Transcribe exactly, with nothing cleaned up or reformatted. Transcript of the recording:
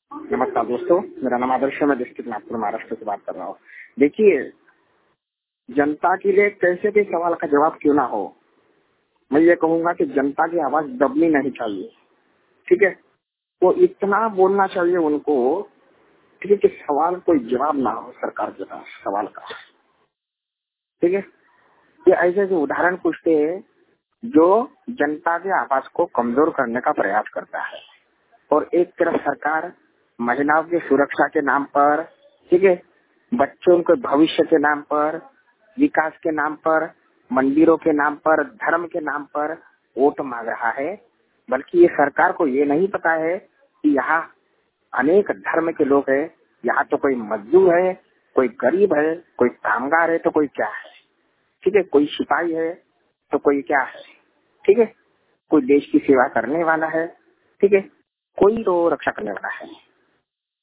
नमस्कार दोस्तों, मेरा नाम आदर्श है। मैं डिस्ट्रिक्ट नागपुर महाराष्ट्र से बात कर रहा हूँ। देखिए, जनता के लिए कैसे भी सवाल का जवाब क्यों ना हो, मैं ये कहूँगा कि जनता की आवाज दबनी नहीं चाहिए। ठीक है, वो इतना बोलना चाहिए उनको, ठीक है, कि सवाल कोई जवाब ना हो सरकार के पास सवाल का। ठीक है, ये ऐसे ऐसे उदाहरण पूछते हैं जो जनता की आवाज को कमजोर करने का प्रयास करता है। और एक तरफ सरकार महिलाओं की सुरक्षा के नाम पर, ठीक है, बच्चों के भविष्य के नाम पर, विकास के नाम पर, मंदिरों के नाम पर, धर्म के नाम पर वोट मांग रहा है। बल्कि ये सरकार को ये नहीं पता है कि यहाँ अनेक धर्म के लोग हैं। यहाँ तो कोई मजदूर है, कोई गरीब है, कोई कामगार है, तो कोई क्या है। ठीक है, कोई सिपाही है तो कोई क्या है। ठीक है, कोई देश की सेवा करने वाला है। ठीक है, कोई तो रक्षा करने वाला है।